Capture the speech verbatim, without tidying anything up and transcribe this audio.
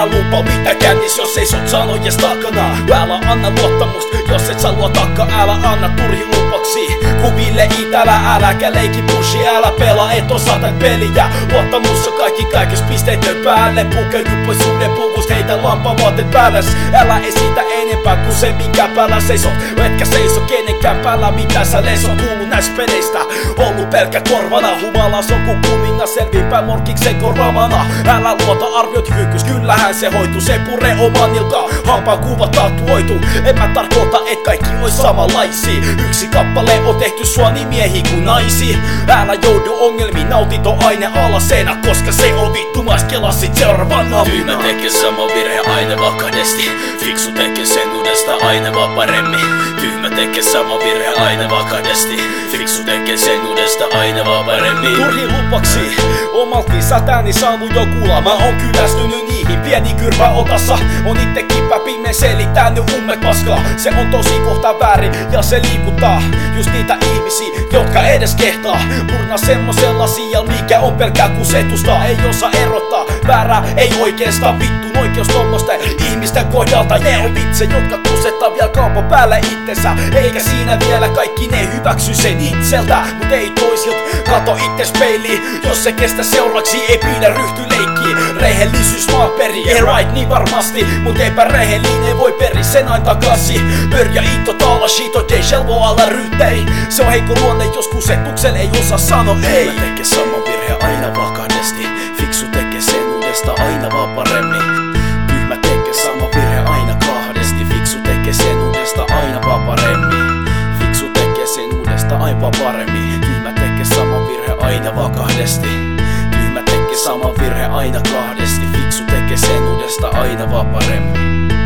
älä lupaa mitä kännis, jos ei sut sanojes takana. Älä anna luottamusta, jos et sä luo takka. Älä anna turhi lupaksi kuville itälä. Äläkä leiki pushi, älä pelaa, et osaa tän peliä. Luottamus on kaikki kaikes pisteiden päälle. Pukeudu pois uuden puvusta, heitä lampavaatet päälläs. Älä esitä enempää kuin se minkä päällä seisot. Etkä seiso kenenkään päällä, mitä sä lesot. Kuulu näistä peleistä, ollut pelkkä korvana. Humalas on ku kuningas, selviinpää morkiksen korvaamana. Älä luota arviot hyykys, kyllähän se hoitu. Se pure oman ilkaa, hampaan kuva tatuoitu. En mä tarkoita, et kaikki ois samanlaisia. Yksi kappale on tehty sua niin miehi kuin naisi. Älä joudu ongelmiin, nautit on aine alasena, koska se on vittu mas kelasit seuraavana. Tyhmä tekee sama virhe aina vaan kahdesti. Fiksu tekee sen uudesta aina vaan paremmin. Tyhmä tekee sama virhe aina vaan kahdesti. Fiksu tekee sen uudesta aina vaan paremmin. Turhi lupaksi, omalti sätääni saanut jo kuulla. Mä oon kyllästynyt niihin, pieni kyrpä otassa. On ittekin päpimeen selittänyt ummet paskaa. Se on tosi kohta väärin ja se liikuttaa just niitä ihmisiä, jotka edes kehtaa purna semmosella sijalla, mikä on pelkää kusetusta. Ei osaa erottaa väärää, ei oikeastaan vittun oikeus tommosta ihmisten kohdalta. Ne on vitse, jotka kusettaa vielä kaupan päälle itsensä. Eikä siinä vielä kaikki ne hyväksy sen itseltä, mut ei toisilta. Kato itses peiliin, jos se kestä seuraksi, ei pidä ryhty leikkiin. Rehellisyys maan peri, ei right niin varmasti, mut eipä rehellinen voi peri sen aina takasi. Pörjä itto taala shito, ei shelvo alla ryttei. Se on heikko luonne, jos kusetuksel ei osaa sano ei. Tyhmä tekee sama virhe aina vaan kahdesti. Fiksu tekee sen uudesta aina vaan paremmin. Tyhmä tekee sama virhe aina kahdesti. Fiksu tekee sen uudesta aina vaan paremmin. Fiksu tekee sen uudesta aina vaan paremmin. Tyhmä tekee sama virhe aina vaan kahdesti. Tyhmä tekee sama virhe aina kahdesti. Fiksu tekee sen uudesta aina vaan paremmin.